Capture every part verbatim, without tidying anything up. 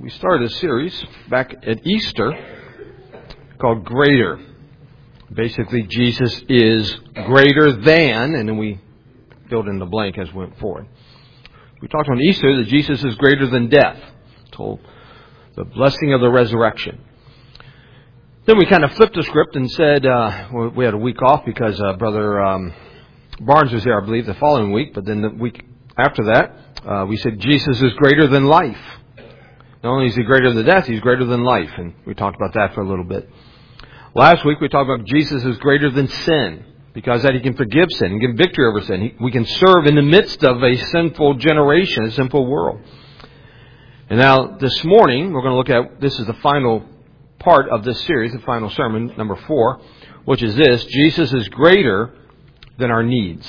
we started a series back at Easter called Greater. Basically, Jesus is greater than, and then we filled in the blank as we went forward. We talked on Easter that Jesus is greater than death. Told the blessing of the resurrection. Then we kind of flipped the script and said, uh, we had a week off because uh, Brother um, Barnes was there, I believe, the following week. But then the week after that, uh, we said Jesus is greater than life. Not only is He greater than death, He's greater than life. And we talked about that for a little bit. Last week we talked about Jesus is greater than sin. Because that He can forgive sin and give victory over sin. He, we can serve in the midst of a sinful generation, a sinful world. And now this morning we're going to look at, this is the final part of this series, the final sermon, number four, which is this: Jesus is greater than our needs.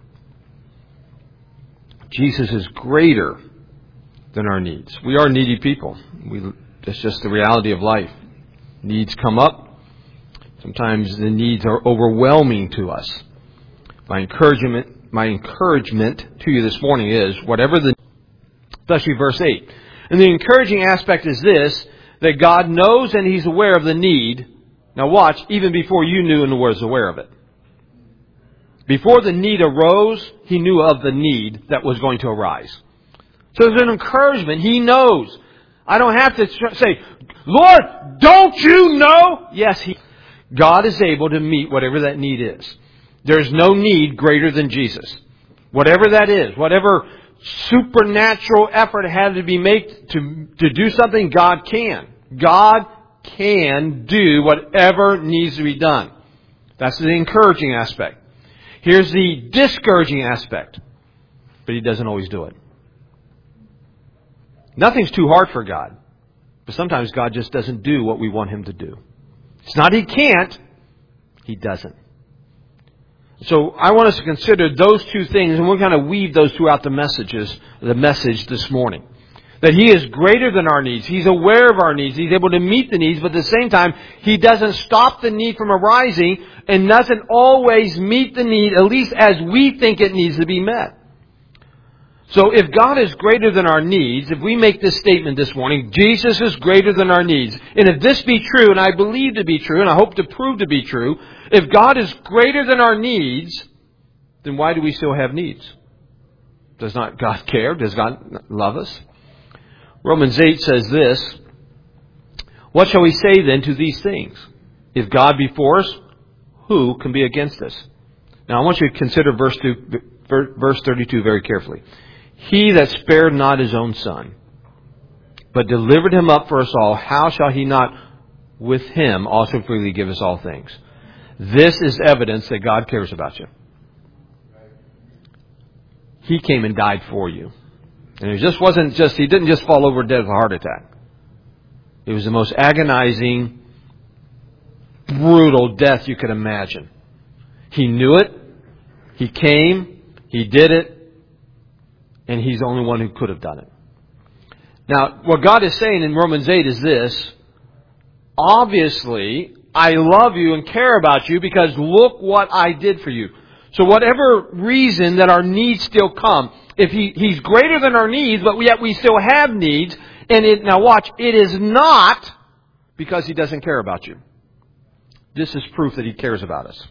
Jesus is greater than our needs. We are needy people. We, that's just the reality of life. Needs come up. Sometimes the needs are overwhelming to us. My encouragement, my encouragement to you this morning is, whatever the, especially verse eight. And the encouraging aspect is this, that God knows and He's aware of the need. Now watch, even before you knew and was aware of it. Before the need arose, He knew of the need that was going to arise. So there's an encouragement. He knows. I don't have to say, Lord, don't you know? Yes, He God is able to meet whatever that need is. There's no need greater than Jesus. Whatever that is, whatever supernatural effort had to be made to, to do something, God can. God can do whatever needs to be done. That's the encouraging aspect. Here's the discouraging aspect. But He doesn't always do it. Nothing's too hard for God. But sometimes God just doesn't do what we want Him to do. It's not He can't, He doesn't. So I want us to consider those two things, and we'll kind of weave those throughout the messages, the message this morning. That He is greater than our needs. He's aware of our needs. He's able to meet the needs, but at the same time, He doesn't stop the need from arising and doesn't always meet the need, at least as we think it needs to be met. So if God is greater than our needs, if we make this statement this morning, Jesus is greater than our needs, and if this be true, and I believe to be true, and I hope to prove to be true, if God is greater than our needs, then why do we still have needs? Does not God care? Does God love us? Romans eight says this: what shall we say then to these things? If God be for us, who can be against us? Now I want you to consider verse two, verse thirty-two very carefully. He that spared not His own Son, but delivered Him up for us all, how shall He not with Him also freely give us all things? This is evidence that God cares about you. He came and died for you. And it just wasn't just, He didn't just fall over dead with a heart attack. It was the most agonizing, brutal death you could imagine. He knew it. He came. He did it. And He's the only one who could have done it. Now, what God is saying in Romans eight is this: obviously, I love you and care about you because look what I did for you. So whatever reason that our needs still come, if he, He's greater than our needs, but yet we still have needs, and it, now watch, it is not because He doesn't care about you. This is proof that He cares about us.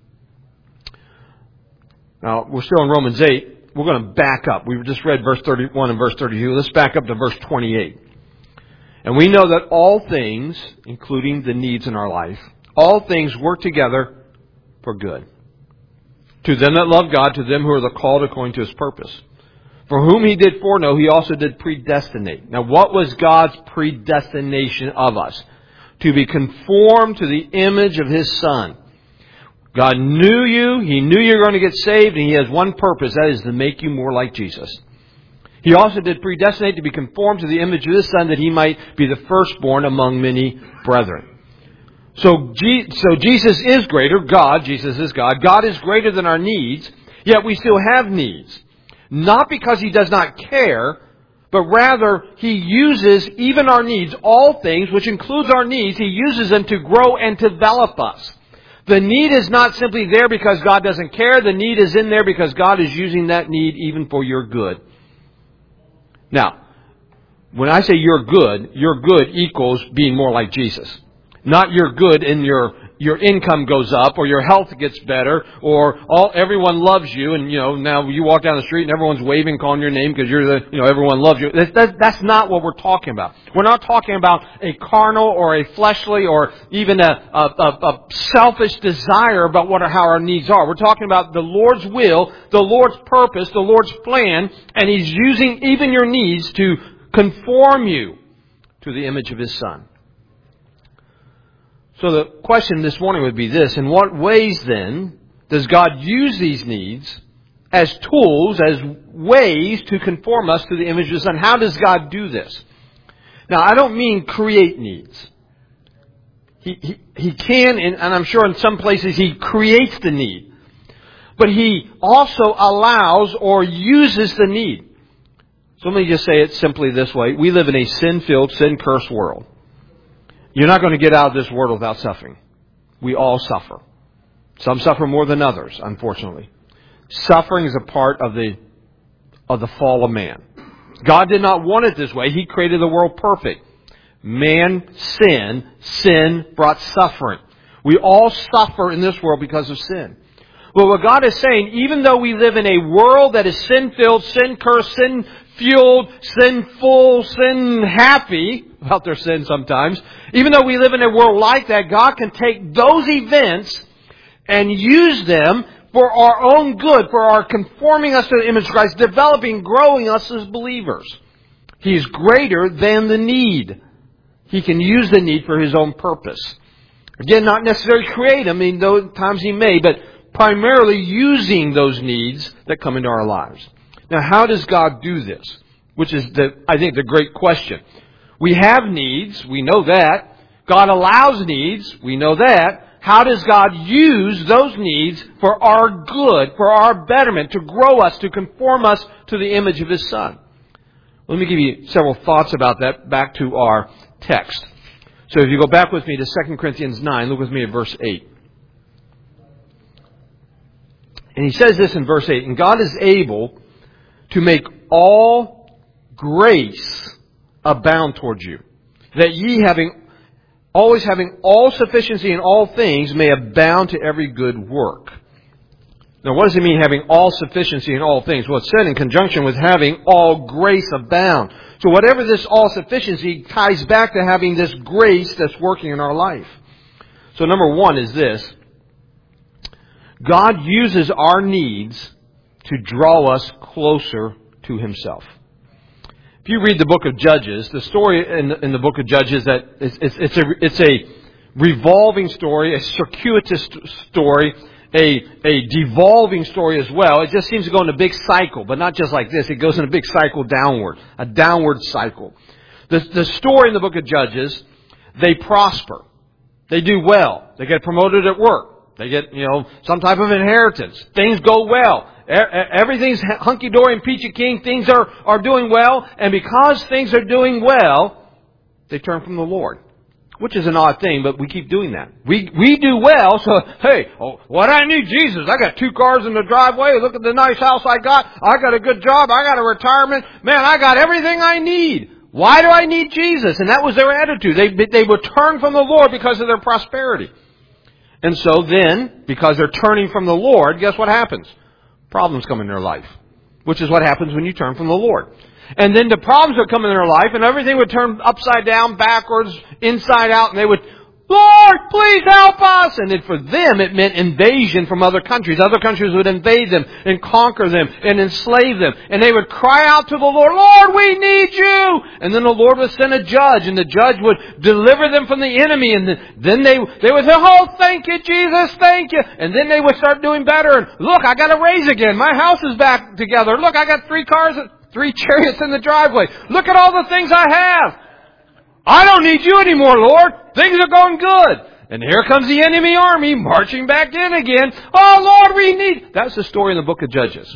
Now, we're still in Romans eight. We're going to back up. We just read verse thirty-one and verse thirty-two. Let's back up to verse twenty-eight. And we know that all things, including the needs in our life, all things work together for good. To them that love God, to them who are the called according to His purpose. For whom He did foreknow, He also did predestinate. Now, what was God's predestination of us? To be conformed to the image of His Son. God knew you. He knew you were going to get saved, and He has one purpose. That is to make you more like Jesus. He also did predestinate to be conformed to the image of His Son, that He might be the firstborn among many brethren. So, G- so Jesus is greater. God, Jesus is God. God is greater than our needs, yet we still have needs. Not because He does not care, but rather He uses even our needs, all things, which includes our needs, He uses them to grow and develop us. The need is not simply there because God doesn't care. The need is in there because God is using that need even for your good. Now, When I say you're good, you're good equals being more like Jesus. Not you're good in your your income goes up, or your health gets better, or all everyone loves you, and you know now you walk down the street and everyone's waving, calling your name because you're the you know everyone loves you. That, that, that's not what we're talking about. We're not talking about a carnal or a fleshly or even a, a, a, a selfish desire about what or how our needs are. We're talking about the Lord's will, the Lord's purpose, the Lord's plan, and He's using even your needs to conform you to the image of His Son. So the question this morning would be this: in what ways then does God use these needs as tools, as ways to conform us to the image of His Son? How does God do this? Now, I don't mean create needs. He, he, he can, and I'm sure in some places He creates the need. But He also allows or uses the need. So let me just say it simply this way. We live in a sin-filled, sin-cursed world. You're not going to get out of this world without suffering. We all suffer. Some suffer more than others, unfortunately. Suffering is a part of the of the fall of man. God did not want it this way. He created the world perfect. Man sinned. Sin brought suffering. We all suffer in this world because of sin. Well, what God is saying, even though we live in a world that is sin-filled, sin-cursed, sin-fueled, sinful, sin-happy about their sin sometimes, even though we live in a world like that, God can take those events and use them for our own good, for our conforming us to the image of Christ, developing, growing us as believers. He is greater than the need. He can use the need for His own purpose. Again, not necessarily create them, I mean, those times He may, but primarily using those needs that come into our lives. Now, how does God do this? Which is, the, I think, the great question. We have needs. We know that. God allows needs. We know that. How does God use those needs for our good, for our betterment, to grow us, to conform us to the image of His Son? Let me give you several thoughts about that back to our text. So if you go back with me to Second Corinthians nine, look with me at verse eight. And he says this in verse eight, and God is able to make all grace abound towards you, that ye having always having all sufficiency in all things may abound to every good work. Now, what does it mean, having all sufficiency in all things? Well, it's said in conjunction with having all grace abound. So whatever this all sufficiency ties back to having this grace that's working in our life. So number one is this: God uses our needs to draw us closer to Himself. If you read the book of Judges, the story in the, in the book of Judges that it's, it's, it's a it's a revolving story, a circuitous story, a a devolving story as well. It just seems to go in a big cycle, but not just like this. It goes in a big cycle downward, a downward cycle. The the story in the book of Judges, they prosper, they do well, they get promoted at work, they get you know some type of inheritance. Things go well. Everything's hunky-dory and peachy keen. Things are, are doing well. And because things are doing well, they turn from the Lord. Which is an odd thing, but we keep doing that. We we do well, so, hey, oh, what I need Jesus. I got two cars in the driveway. Look at the nice house I got. I got a good job. I got a retirement. Man, I got everything I need. Why do I need Jesus? And that was their attitude. They, they would turn from the Lord because of their prosperity. And so then, because they're turning from the Lord, guess what happens? Problems come in their life, which is what happens when you turn from the Lord. And then the problems would come in their life, and everything would turn upside down, backwards, inside out, and they would, Lord, please help us! And then for them, it meant invasion from other countries. Other countries would invade them and conquer them and enslave them. And they would cry out to the Lord, Lord, we need you! And then the Lord would send a judge, and the judge would deliver them from the enemy. And then they, they would say, oh, thank you, Jesus, thank you. And then they would start doing better. And look, I got a raise again. My house is back together. Look, I got three cars, three chariots in the driveway. Look at all the things I have. I don't need you anymore, Lord. Things are going good. And here comes the enemy army marching back in again. Oh, Lord, we need... That's the story in the book of Judges.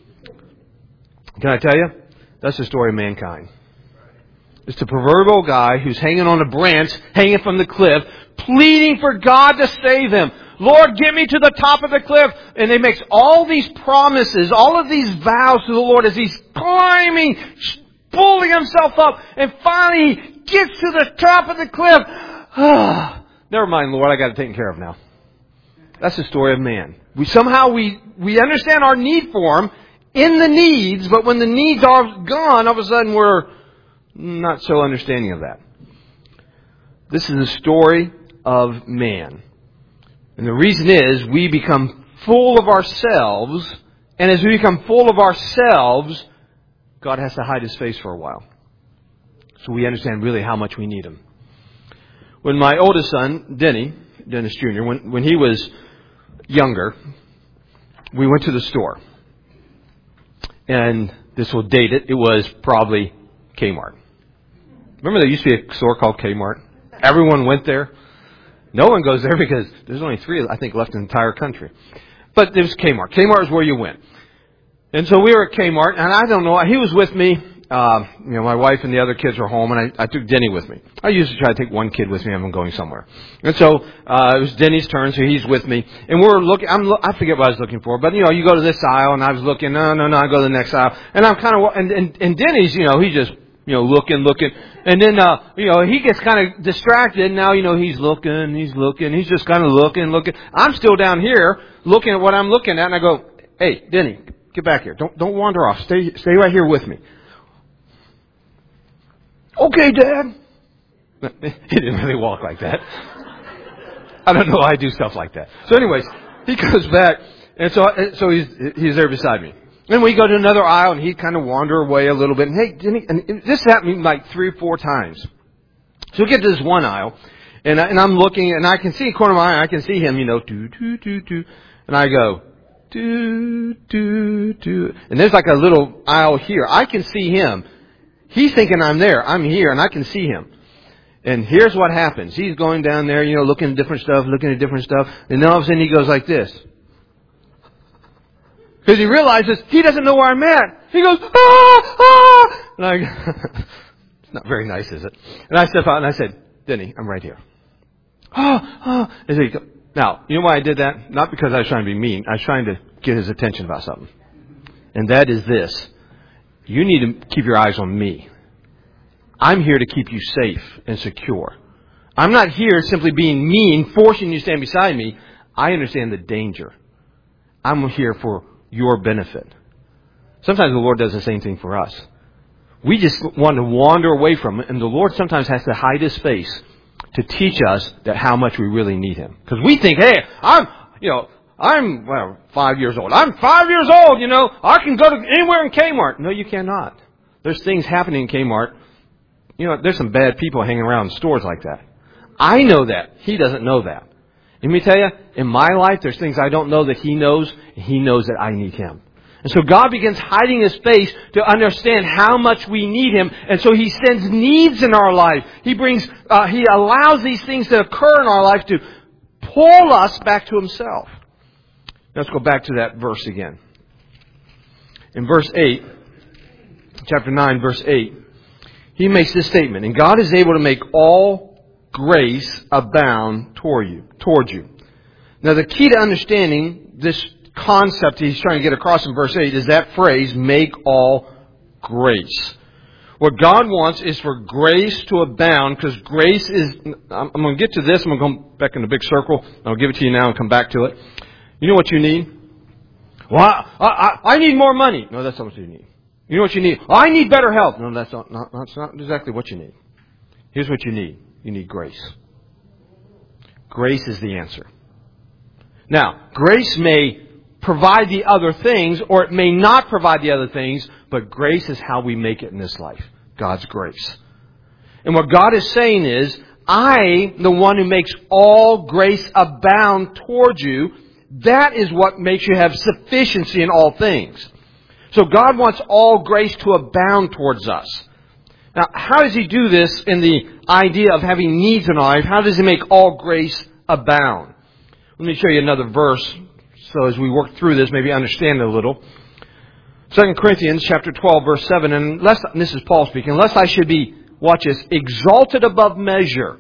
Can I tell you? That's the story of mankind. It's the proverbial guy who's hanging on a branch, hanging from the cliff, pleading for God to save him. Lord, get me to the top of the cliff. And he makes all these promises, all of these vows to the Lord as he's climbing pulling himself up, and finally he gets to the top of the cliff. Ah, never mind, Lord, I got it taken care of now. That's the story of man. We somehow we, we understand our need for Him in the needs, but when the needs are gone, all of a sudden we're not so understanding of that. This is the story of man. And the reason is we become full of ourselves, and as we become full of ourselves, God has to hide His face for a while. So we understand really how much we need Him. When my oldest son, Denny, Dennis Junior, when, when he was younger, we went to the store. And this will date it. It was probably Kmart. Remember there used to be a store called Kmart? Everyone went there. No one goes there because there's only three, I think, left in the entire country. But there was Kmart. Kmart is where you went. And so we were at Kmart, and I don't know, he was with me. Uh, you know, my wife and the other kids were home, and I, I took Denny with me. I usually try to take one kid with me if I'm going somewhere. And so uh, it was Denny's turn, so he's with me. And we're looking, I'm, lo- I forget what I was looking for, but, you know, you go to this aisle, and I was looking, no, no, no, I go to the next aisle. And I'm kind of, and, and, and Denny's, you know, he just, you know, looking, looking. And then, uh, you know, he gets kind of distracted. Now, you know, he's looking, he's looking, he's just kind of looking, looking. I'm still down here looking at what I'm looking at, and I go, hey, Denny, get back here. Don't, don't wander off. Stay, stay right here with me. Okay, Dad. He didn't really walk like that. I don't know why I do stuff like that. So anyways, he goes back, and so so he's he's there beside me. Then we go to another aisle, and he'd kind of wander away a little bit. And hey, Denny, and this happened like three or four times. So we get to this one aisle, and, I, and I'm looking, and I can see, corner of my eye, I can see him, you know, do, do, do, do. And I go, do, do, do. And there's like a little aisle here. I can see him. He's thinking I'm there. I'm here, and I can see him. And here's what happens. He's going down there, you know, looking at different stuff, looking at different stuff. And then all of a sudden he goes like this. Because he realizes he doesn't know where I'm at. He goes, ah, ah. And I, it's not very nice, is it? And I step out and I said, Denny, I'm right here. Ah, ah. And so he goes, now, you know why I did that? Not because I was trying to be mean. I was trying to get his attention about something. And that is this. You need to keep your eyes on me. I'm here to keep you safe and secure. I'm not here simply being mean, forcing you to stand beside me. I understand the danger. I'm here for your benefit. Sometimes the Lord does the same thing for us. We just want to wander away from it, and the Lord sometimes has to hide His face to teach us that how much we really need Him. Because we think, hey, I'm, you know, I'm, well, five years old. I'm five years old, you know. I can go to anywhere in Kmart. No, you cannot. There's things happening in Kmart. You know, there's some bad people hanging around in stores like that. I know that. He doesn't know that. Let me tell you, in my life, there's things I don't know that He knows, and He knows that I need Him. And so God begins hiding His face to understand how much we need Him. And so He sends needs in our life. He brings, uh, He allows these things to occur in our life to pull us back to Himself. Let's go back to that verse again. In verse eight, chapter nine, verse eight, he makes this statement, and God is able to make all grace abound toward you, toward you. Now the key to understanding this concept he's trying to get across in verse eight is that phrase, make all grace. What God wants is for grace to abound, because grace is, I'm going to get to this, I'm going to go back in the big circle, I'll give it to you now and come back to it. You know what you need? Well, I, I, I need more money. No, that's not what you need. You know what you need? I need better health. No, that's not, not, that's not exactly what you need. Here's what you need. You need grace. Grace is the answer. Now, grace may provide the other things, or it may not provide the other things, but grace is how we make it in this life. God's grace. And what God is saying is, I, the one who makes all grace abound toward you, that is what makes you have sufficiency in all things. So God wants all grace to abound towards us. Now, how does He do this in the idea of having needs in our life? How does He make all grace abound? Let me show you another verse, so as we work through this, maybe understand it a little. Second Corinthians chapter twelve, verse seven, and unless, and this is Paul speaking, unless I should be, watch this, exalted above measure,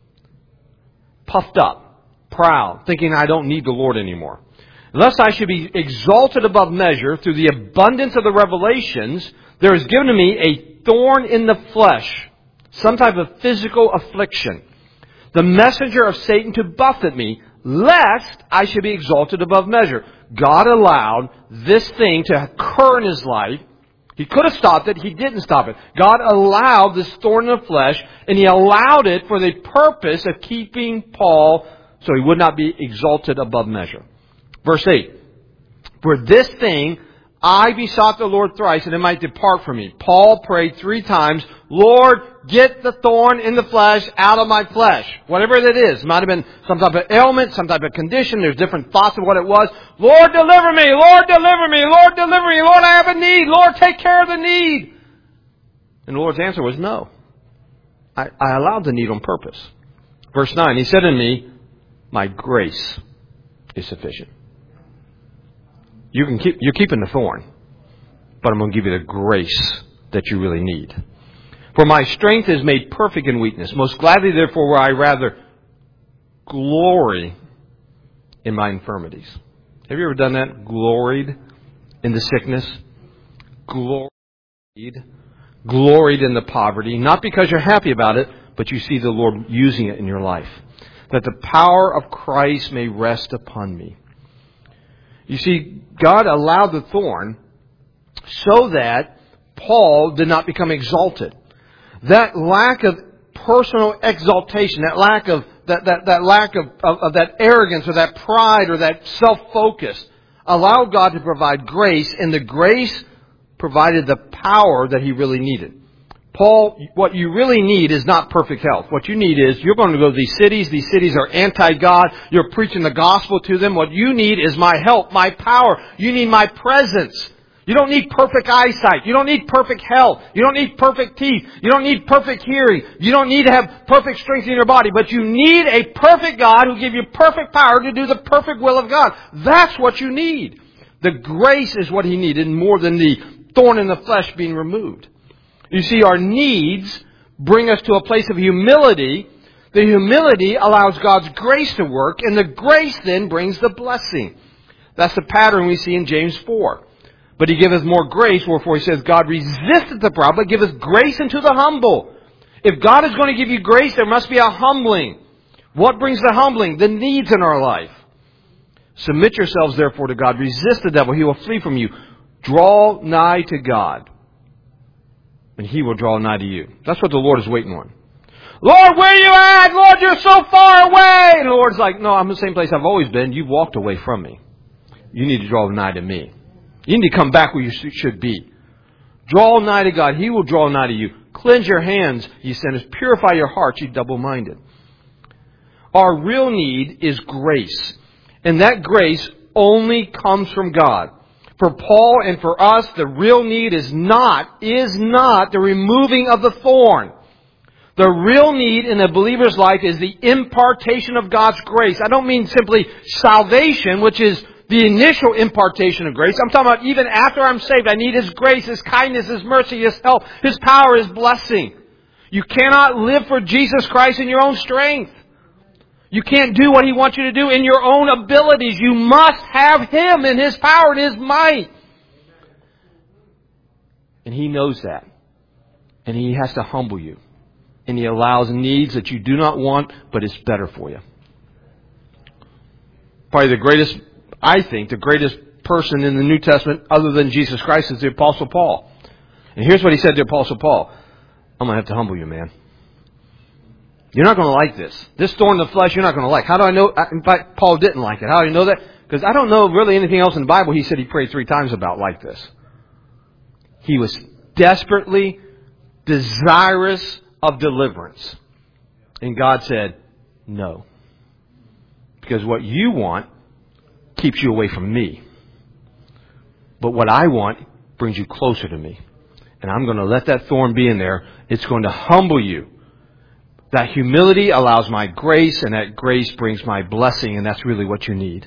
puffed up, proud, thinking I don't need the Lord anymore. Unless I should be exalted above measure through the abundance of the revelations, there is given to me a thorn in the flesh, some type of physical affliction, the messenger of Satan to buffet me, lest I should be exalted above measure. God allowed this thing to occur in his life. He could have stopped it. He didn't stop it. God allowed this thorn in the flesh, and He allowed it for the purpose of keeping Paul so he would not be exalted above measure. Verse eight. For this thing I besought the Lord thrice, and it might depart from me. Paul prayed three times, Lord, get the thorn in the flesh out of my flesh. Whatever that is. It might have been some type of ailment, some type of condition. There's different thoughts of what it was. Lord, deliver me! Lord, deliver me! Lord, deliver me! Lord, I have a need! Lord, take care of the need! And the Lord's answer was no. I, I allowed the need on purpose. Verse nine, He said to me, my grace is sufficient. You can keep, you're keeping the thorn, but I'm going to give you the grace that you really need. For my strength is made perfect in weakness. Most gladly, therefore, will I rather glory in my infirmities. Have you ever done that? Gloried in the sickness? Gloried. Gloried in the poverty. Not because you're happy about it, but you see the Lord using it in your life. That the power of Christ may rest upon me. You see, God allowed the thorn so that Paul did not become exalted. That lack of personal exaltation, that lack of that, that, that lack of, of, of that arrogance or that pride or that self-focus allowed God to provide grace, and the grace provided the power that he really needed. Paul, what you really need is not perfect health. What you need is, you're going to go to these cities. These cities are anti-God. You're preaching the gospel to them. What you need is my help, my power. You need my presence. You don't need perfect eyesight. You don't need perfect health. You don't need perfect teeth. You don't need perfect hearing. You don't need to have perfect strength in your body. But you need a perfect God who gives you perfect power to do the perfect will of God. That's what you need. The grace is what he needed more than the thorn in the flesh being removed. You see, our needs bring us to a place of humility. The humility allows God's grace to work, and the grace then brings the blessing. That's the pattern we see in James four. But he giveth more grace, wherefore he says, God resisteth the proud, but giveth grace unto the humble. If God is going to give you grace, there must be a humbling. What brings the humbling? The needs in our life. Submit yourselves therefore to God. Resist the devil. He will flee from you. Draw nigh to God, and he will draw nigh to you. That's what the Lord is waiting on. Lord, where are you at? Lord, you're so far away. And the Lord's like, no, I'm in the same place I've always been. You've walked away from me. You need to draw nigh to me. You need to come back where you should be. Draw nigh to God. He will draw nigh to you. Cleanse your hands, ye sinners. Purify your hearts, ye double-minded. Our real need is grace. And that grace only comes from God. For Paul and for us, the real need is not, is not the removing of the thorn. The real need in a believer's life is the impartation of God's grace. I don't mean simply salvation, which is the initial impartation of grace. I'm talking about even after I'm saved, I need His grace, His kindness, His mercy, His help, His power, His blessing. You cannot live for Jesus Christ in your own strength. You can't do what He wants you to do in your own abilities. You must have Him in His power and His might. And He knows that. And He has to humble you. And He allows needs that you do not want, but it's better for you. Probably the greatest, I think, the greatest person in the New Testament other than Jesus Christ is the Apostle Paul. And here's what he said to the Apostle Paul. I'm going to have to humble you, man. You're not going to like this. This thorn in the flesh, you're not going to like. How do I know? In fact, Paul didn't like it. How do you know that? Because I don't know really anything else in the Bible he said he prayed three times about like this. He was desperately desirous of deliverance. And God said, no. Because what you want keeps you away from me. But what I want brings you closer to me. And I'm going to let that thorn be in there. It's going to humble you. That humility allows my grace, and that grace brings my blessing, and that's really what you need.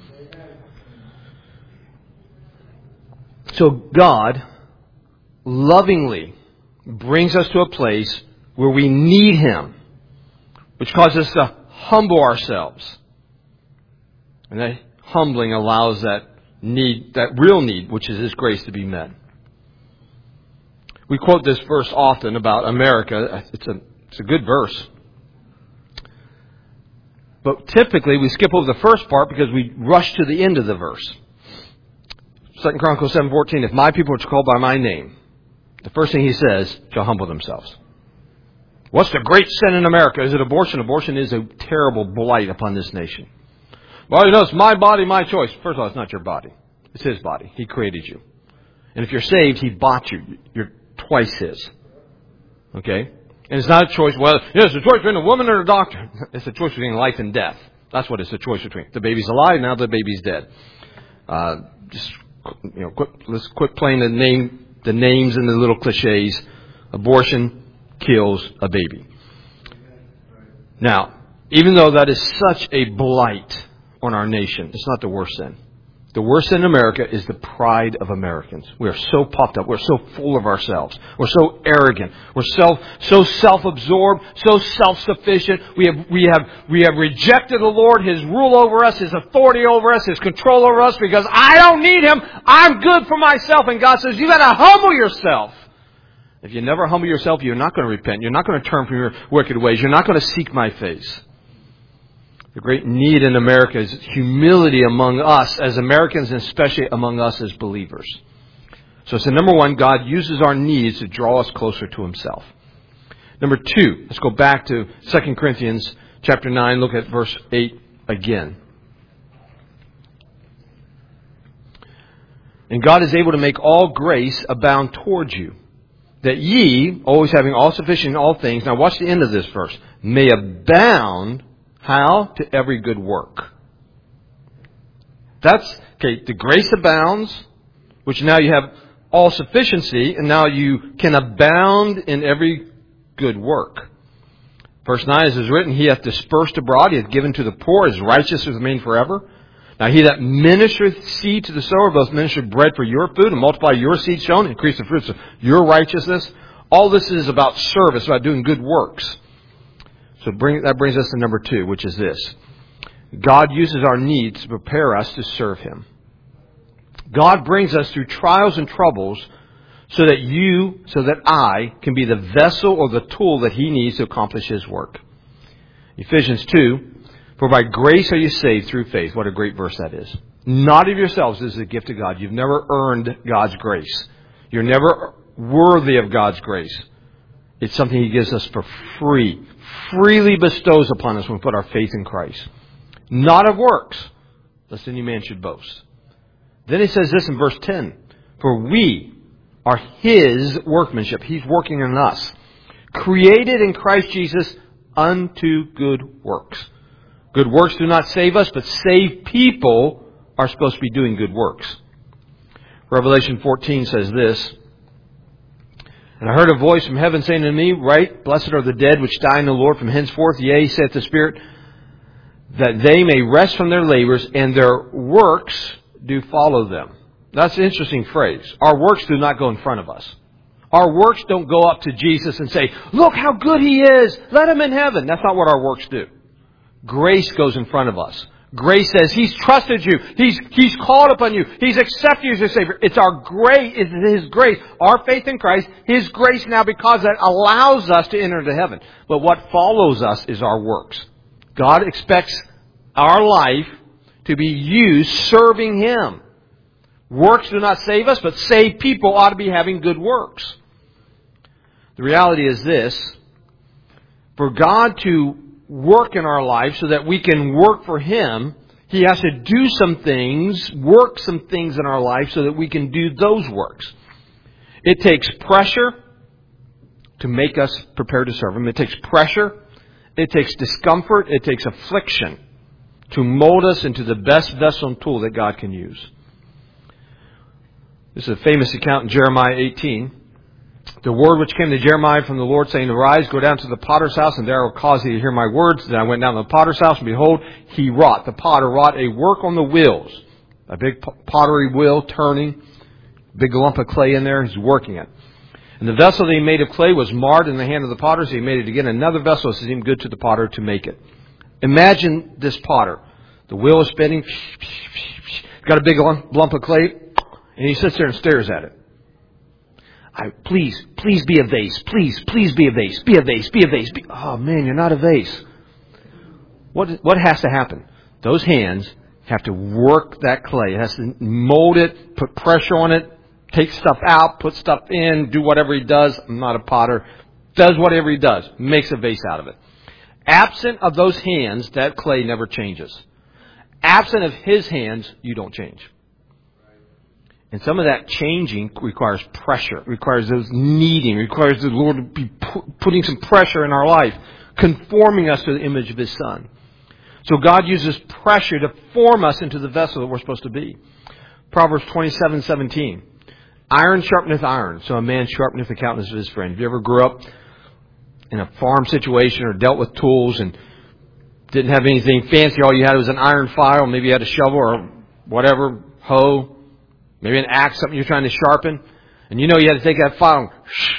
So God lovingly brings us to a place where we need Him, which causes us to humble ourselves. And that humbling allows that need, that real need, which is His grace, to be met. We quote this verse often about America. It's a, it's a good verse. But typically we skip over the first part because we rush to the end of the verse. Second Chronicles seven fourteen, if my people which are called by my name, the first thing he says, shall humble themselves. What's the great sin in America? Is it abortion? Abortion is a terrible blight upon this nation. Well, you know, it's my body, my choice. First of all, it's not your body. It's His body. He created you. And if you're saved, He bought you. You're twice His. Okay? And it's not a choice, well, yeah, it's a choice between a woman and a doctor. It's a choice between life and death. That's what it's a choice between. The baby's alive, now the baby's dead. Uh, just, you know, quit, let's quit playing the name, the names and the little cliches. Abortion kills a baby. Now, even though that is such a blight on our nation, it's not the worst sin. The worst sin in America is the pride of Americans. We are so puffed up. We're so full of ourselves. We're so arrogant. We're self, so self-absorbed, so self-sufficient. We have, we have, we have rejected the Lord, His rule over us, His authority over us, His control over us, because I don't need Him. I'm good for myself. And God says, you got to humble yourself. If you never humble yourself, you're not going to repent. You're not going to turn from your wicked ways. You're not going to seek my face. The great need in America is humility among us as Americans, and especially among us as believers. So, so number one, God uses our needs to draw us closer to Himself. Number two, let's go back to Second Corinthians chapter nine. Look at verse eight again. And God is able to make all grace abound towards you, that ye, always having all sufficient in all things. Now watch the end of this verse. May abound. How? To every good work. That's, okay, the grace abounds, which now you have all sufficiency, and now you can abound in every good work. Verse nine, as is written, He hath dispersed abroad, He hath given to the poor, His righteousness remain forever. Now he that ministereth seed to the sower, both ministereth bread for your food, and multiply your seed sown, increase the fruits of your righteousness. All this is about service, about doing good works. So bring, that brings us to number two, which is this. God uses our needs to prepare us to serve Him. God brings us through trials and troubles so that you, so that I, can be the vessel or the tool that He needs to accomplish His work. Ephesians two, for by grace are you saved through faith. What a great verse that is. Not of yourselves, this is a gift of God. You've never earned God's grace. You're never worthy of God's grace. It's something He gives us for free. Freely bestows upon us when we put our faith in Christ. Not of works, lest any man should boast. Then He says this in verse ten. For we are His workmanship. He's working in us. Created in Christ Jesus unto good works. Good works do not save us, but saved people are supposed to be doing good works. Revelation fourteen says this. And I heard a voice from heaven saying to me, Write, blessed are the dead which die in the Lord from henceforth. Yea, saith the Spirit, that they may rest from their labors, and their works do follow them. That's an interesting phrase. Our works do not go in front of us. Our works don't go up to Jesus and say, look how good He is. Let Him in heaven. That's not what our works do. Grace goes in front of us. Grace says He's trusted you. He's, He's called upon you. He's accepted you as your Savior. It's our grace, it's His grace. Our faith in Christ, His grace now, because that allows us to enter into heaven. But what follows us is our works. God expects our life to be used serving Him. Works do not save us, but saved people ought to be having good works. The reality is this. For God to work in our life so that we can work for Him, He has to do some things, work some things in our life so that we can do those works. It takes pressure to make us prepared to serve Him. It takes pressure. It takes discomfort. It takes affliction to mold us into the best vessel and tool that God can use. This is a famous account in Jeremiah eighteen. The word which came to Jeremiah from the Lord, saying, Arise, go down to the potter's house, and there I will cause thee to hear my words. Then I went down to the potter's house, and behold, he wrought, the potter wrought a work on the wheels. A big pottery wheel turning, big lump of clay in there, he's working it. And the vessel that he made of clay was marred in the hand of the potter, so he made it again. Another vessel seemed good to the potter to make it. Imagine this potter. The wheel is spinning, got a big lump of clay, and he sits there and stares at it. I, please, please be a vase. Please, please be a vase. Be a vase. Be a vase. Be, oh man, you're not a vase. What, what has to happen? Those hands have to work that clay. It has to mold it, put pressure on it, take stuff out, put stuff in, do whatever he does. I'm not a potter. Does whatever he does. Makes a vase out of it. Absent of those hands, that clay never changes. Absent of his hands, you don't change. And some of that changing requires pressure, requires those kneading, requires the Lord to be pu- putting some pressure in our life, conforming us to the image of His Son. So God uses pressure to form us into the vessel that we're supposed to be. Proverbs twenty-seven seventeen. Iron sharpeneth iron, so a man sharpeneth the countenance of his friend. Have you ever grew up in a farm situation or dealt with tools and didn't have anything fancy? All you had was an iron file, maybe you had a shovel or whatever, hoe, maybe an axe, something you're trying to sharpen. And you know you had to take that file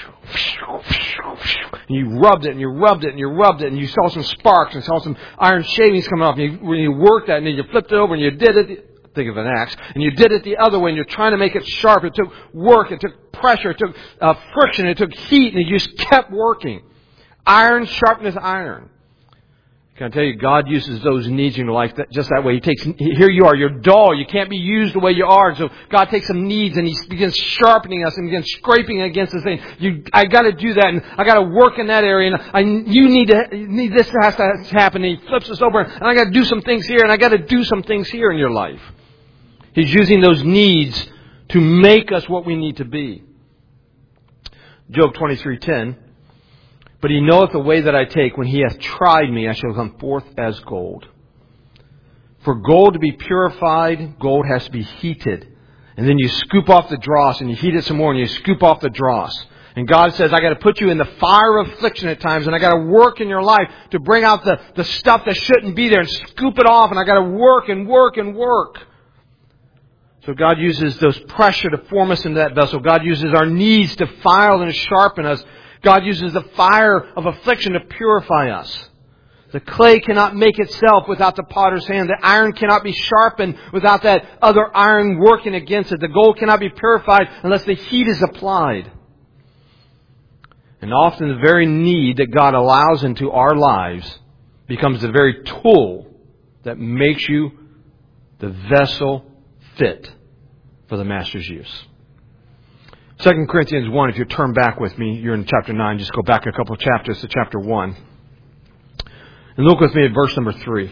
and you rubbed it and you rubbed it and you rubbed it and you saw some sparks and saw some iron shavings coming off. And you, when you worked that and then you flipped it over and you did it, think of an axe, and you did it the other way and you're trying to make it sharp. It took work, it took pressure, it took uh, friction, it took heat, and you just kept working. Iron sharpness iron. Can I tell you, God uses those needs in your life that, just that way. He takes, here you are, you're dull, you can't be used the way you are. So God takes some needs and He begins sharpening us and begins scraping against us, saying, "You, I got to do that, and I got to work in that area, and I, you need to, need this has to happen." And He flips us over, and I got to do some things here, and I got to do some things here in your life. He's using those needs to make us what we need to be. Job twenty-three ten. But He knoweth the way that I take. When He hath tried me, I shall come forth as gold. For gold to be purified, gold has to be heated. And then you scoop off the dross and you heat it some more and you scoop off the dross. And God says, I got to put you in the fire of affliction at times, and I got to work in your life to bring out the, the stuff that shouldn't be there and scoop it off, and I got to work and work and work. So God uses those pressure to form us into that vessel. God uses our needs to file and sharpen us. God uses the fire of affliction to purify us. The clay cannot make itself without the potter's hand. The iron cannot be sharpened without that other iron working against it. The gold cannot be purified unless the heat is applied. And often the very need that God allows into our lives becomes the very tool that makes you the vessel fit for the Master's use. Second Corinthians one, if you turn back with me, you're in chapter nine, just go back a couple of chapters to chapter one. And look with me at verse number three.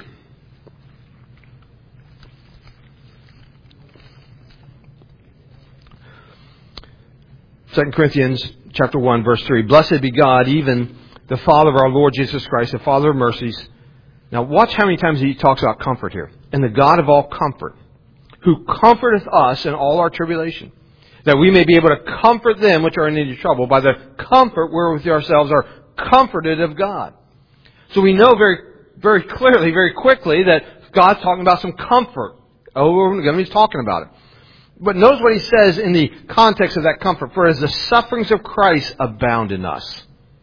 Second Corinthians chapter one, verse three. Blessed be God, even the Father of our Lord Jesus Christ, the Father of mercies. Now watch how many times He talks about comfort here. And the God of all comfort, who comforteth us in all our tribulation, that we may be able to comfort them which are in any trouble by the comfort wherewith we ourselves are comforted of God. So we know very, very clearly, very quickly, that God's talking about some comfort. Over and again, He's talking about it. But notice what He says in the context of that comfort. For as the sufferings of Christ abound in us.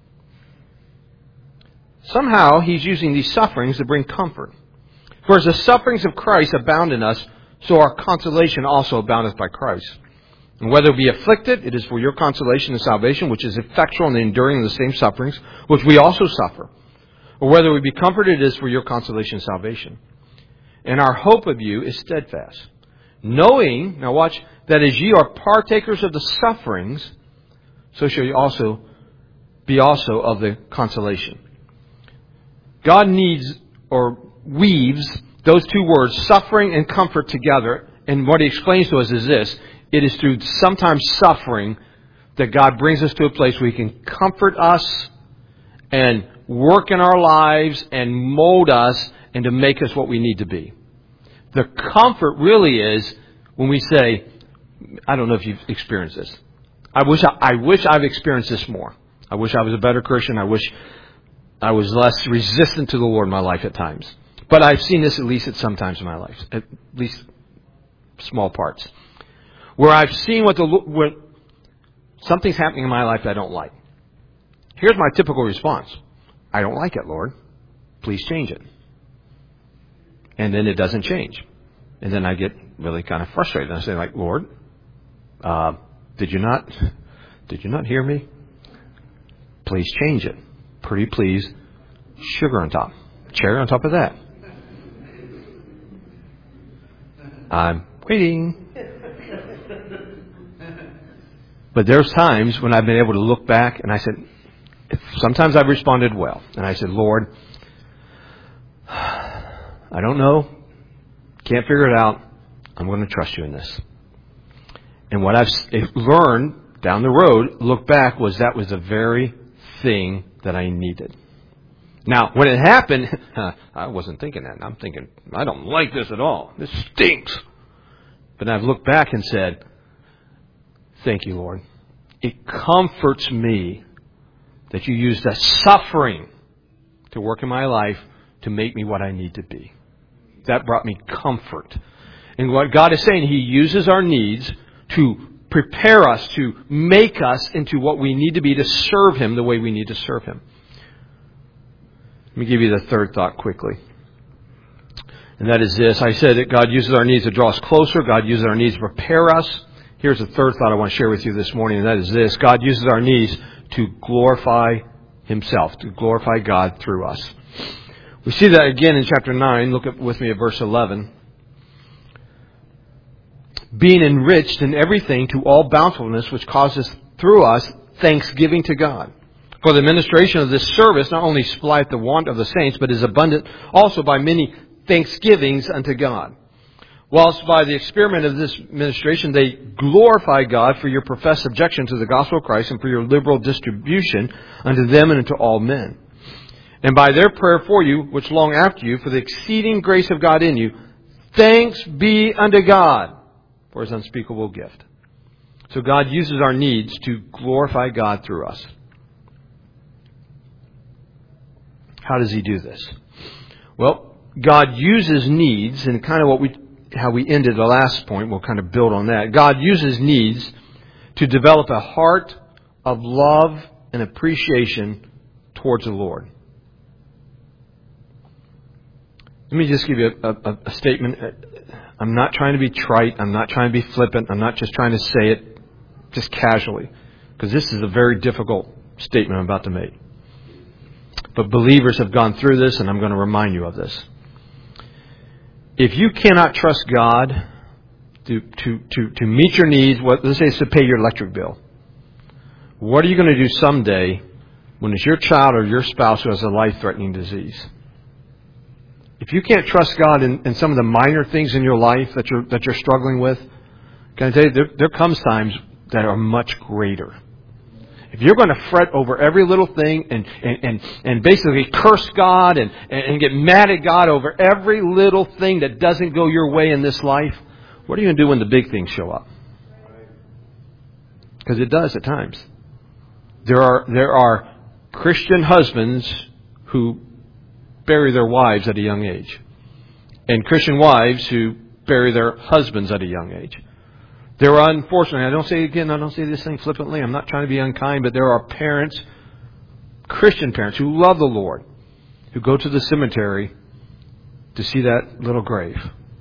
Somehow He's using these sufferings to bring comfort. For as the sufferings of Christ abound in us, so our consolation also aboundeth by Christ. And whether we be afflicted, it is for your consolation and salvation, which is effectual in the enduring of the same sufferings, which we also suffer. Or whether we be comforted, it is for your consolation and salvation. And our hope of you is steadfast. Knowing, now watch, that as ye are partakers of the sufferings, so shall you also be also of the consolation. God needs, or weaves, those two words, suffering and comfort, together. And what He explains to us is this. It is through sometimes suffering that God brings us to a place where He can comfort us and work in our lives and mold us and to make us what we need to be. The comfort really is when we say, I don't know if you've experienced this. I wish I, I wish I've experienced this more. I wish I was a better Christian. I wish I was less resistant to the Lord in my life at times. But I've seen this at least at some times in my life, at least small parts, where I've seen what the where something's happening in my life that I don't like. Here's my typical response. I don't like it, Lord. Please change it. And then it doesn't change. And then I get really kind of frustrated. And I say, like, Lord, uh, did you not, Did you not hear me? Please change it. Pretty please, sugar on top. Cherry on top of that. I'm waiting. But there's times when I've been able to look back and I said, sometimes I've responded well. And I said, Lord, I don't know. Can't figure it out. I'm going to trust you in this. And what I've learned down the road, look back, was that was the very thing that I needed. Now, when it happened, I wasn't thinking that. I'm thinking, I don't like this at all. This stinks. But I've looked back and said, thank you, Lord. It comforts me that you use the suffering to work in my life to make me what I need to be. That brought me comfort. And what God is saying, He uses our needs to prepare us, to make us into what we need to be to serve Him the way we need to serve Him. Let me give you the third thought quickly. And that is this. I said that God uses our needs to draw us closer. God uses our needs to prepare us. Here's the third thought I want to share with you this morning, and that is this. God uses our needs to glorify Himself, to glorify God through us. We see that again in chapter nine. Look at, with me at verse eleven. Being enriched in everything to all bountifulness, which causes through us thanksgiving to God. For the administration of this service not only supplieth the want of the saints, but is abundant also by many thanksgivings unto God. Whilst by the experiment of this ministration they glorify God for your professed subjection to the gospel of Christ and for your liberal distribution unto them and unto all men. And by their prayer for you, which long after you, for the exceeding grace of God in you, thanks be unto God for His unspeakable gift. So God uses our needs to glorify God through us. How does He do this? Well, God uses needs, and kind of what we, how we ended the last point, we'll kind of build on that. God uses needs to develop a heart of love and appreciation towards the Lord. Let me just give you a, a, a statement. I'm not trying to be trite. I'm not trying to be flippant. I'm not just trying to say it just casually, because this is a very difficult statement I'm about to make. But believers have gone through this, and I'm going to remind you of this. If you cannot trust God to to to, to meet your needs, what, let's say it's to pay your electric bill, what are you going to do someday when it's your child or your spouse who has a life-threatening disease? If you can't trust God in, in some of the minor things in your life that you're that you're struggling with, can I tell you, there, there comes times that are much greater. If you're going to fret over every little thing and, and, and, and basically curse God and, and get mad at God over every little thing that doesn't go your way in this life, what are you going to do when the big things show up? Because it does at times. There are there are Christian husbands who bury their wives at a young age, and Christian wives who bury their husbands at a young age. There are, unfortunately, I don't say again, I don't say this thing flippantly, I'm not trying to be unkind, but there are parents, Christian parents, who love the Lord, who go to the cemetery to see that little grave.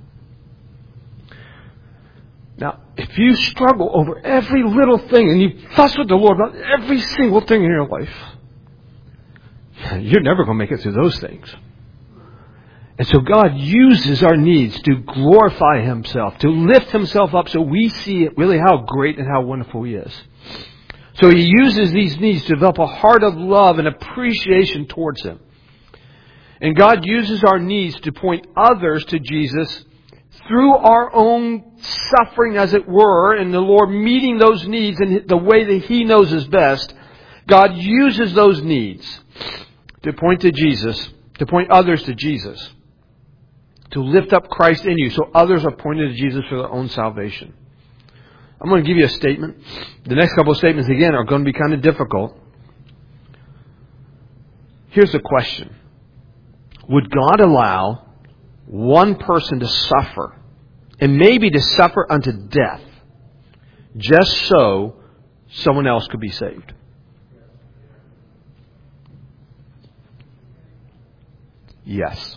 Now, if you struggle over every little thing and you fuss with the Lord about every single thing in your life, you're never going to make it through those things. And so God uses our needs to glorify Himself, to lift Himself up so we see really how great and how wonderful He is. So He uses these needs to develop a heart of love and appreciation towards Him. And God uses our needs to point others to Jesus through our own suffering, as it were, and the Lord meeting those needs in the way that He knows is best. God uses those needs to point to Jesus, to point others to Jesus, to lift up Christ in you so others are pointed to Jesus for their own salvation. I'm going to give you a statement. The next couple of statements, again, are going to be kind of difficult. Here's the question. Would God allow one person to suffer, and maybe to suffer unto death, just so someone else could be saved? Yes.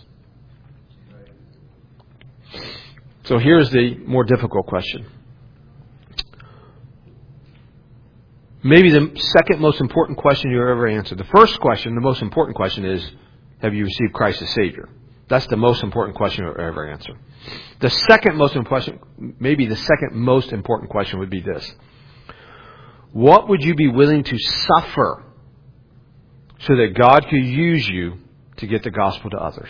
So here's the more difficult question. maybe the second most important question you ever answered. The first question, the most important question is, have you received Christ as Savior? That's the most important question you'll ever answer. The second most important question, maybe the second most important question would be this. What would you be willing to suffer so that God could use you to get the gospel to others?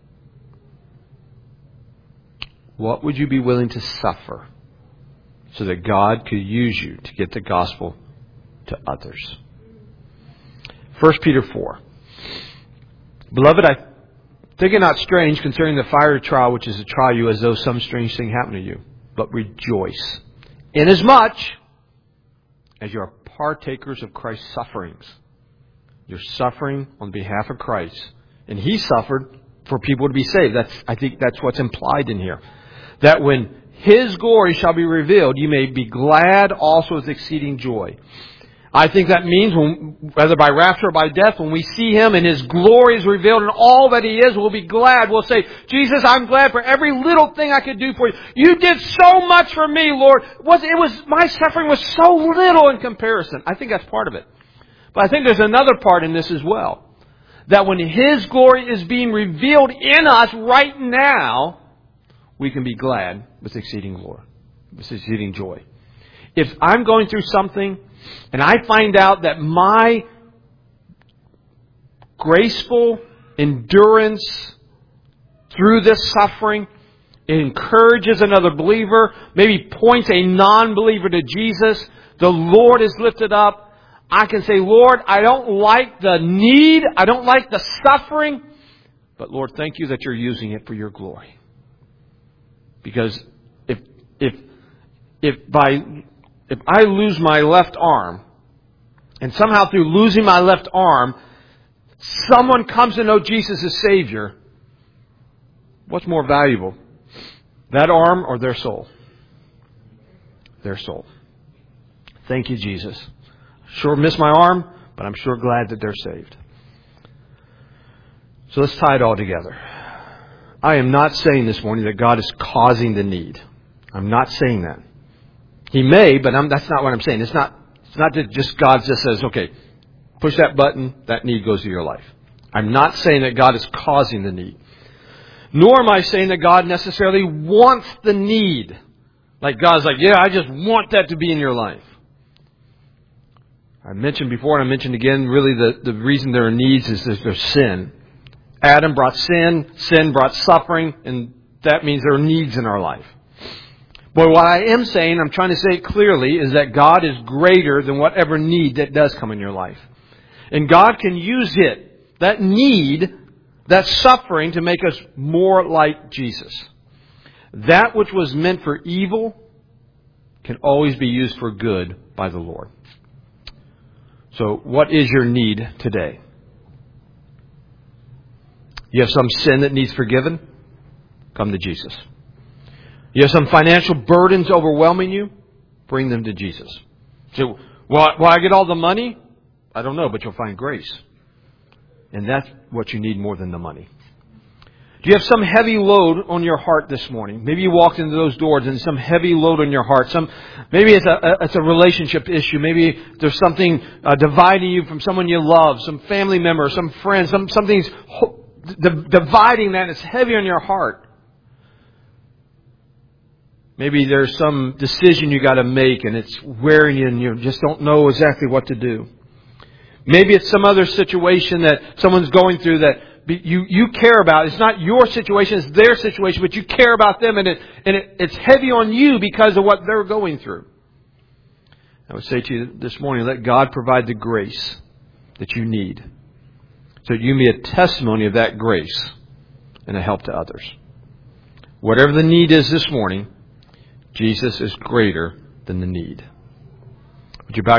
What would you be willing to suffer so that God could use you to get the gospel to others? First Peter four. Beloved, I think it not strange concerning the fiery trial which is to try you as though some strange thing happened to you. But rejoice, inasmuch as you are partakers of Christ's sufferings. You're suffering on behalf of Christ. And He suffered for people to be saved. That's, I think that's what's implied in here. That when His glory shall be revealed, you may be glad also with exceeding joy. I think that means, when, whether by rapture or by death, when we see Him and His glory is revealed and all that He is, we'll be glad. We'll say, Jesus, I'm glad for every little thing I could do for you. You did so much for me, Lord. It was, it was, my suffering was so little in comparison. I think that's part of it. But I think there's another part in this as well. That when His glory is being revealed in us right now, we can be glad with exceeding glory, with exceeding joy. If I'm going through something and I find out that my graceful endurance through this suffering encourages another believer, maybe points a non-believer to Jesus, the Lord is lifted up, I can say, Lord, I don't like the need, I don't like the suffering, but Lord, thank you that you're using it for your glory. Because if if if by if I lose my left arm, and somehow through losing my left arm, someone comes to know Jesus as Savior, what's more valuable? That arm or their soul? Their soul. Thank you, Jesus. Sure miss my arm, but I'm sure glad that they're saved. So let's tie it all together. I am not saying this morning that God is causing the need. I'm not saying that. He may, but I'm, that's not what I'm saying. It's not, it's not that just God just says, okay, push that button, that need goes to your life. I'm not saying that God is causing the need. Nor am I saying that God necessarily wants the need. Like God's like, yeah, I just want that to be in your life. I mentioned before and I mentioned again, really the, the reason there are needs is that there's sin. Adam brought sin, sin brought suffering, and that means there are needs in our life. But what I am saying, I'm trying to say it clearly, is that God is greater than whatever need that does come in your life. And God can use it, that need, that suffering, to make us more like Jesus. That which was meant for evil can always be used for good by the Lord. So what is your need today? You have some sin that needs forgiven? Come to Jesus. You have some financial burdens overwhelming you? Bring them to Jesus. So, will, will I get all the money? I don't know, but you'll find grace. And that's what you need more than the money. Do you have some heavy load on your heart this morning? Maybe you walked into those doors and some heavy load on your heart. Some, maybe it's a, it's a relationship issue. Maybe there's something uh, dividing you from someone you love, some family member, some friend, some something's ho- d- dividing that. It's heavy on your heart. Maybe there's some decision you got to make and it's wearing you and you just don't know exactly what to do. Maybe it's some other situation that someone's going through that you, you care about. It's not your situation, it's their situation, but you care about them and it, and it, it's heavy on you because of what they're going through. I would say to you this morning, let God provide the grace that you need so that you be a testimony of that grace and a help to others. Whatever the need is this morning, Jesus is greater than the need. Would you bow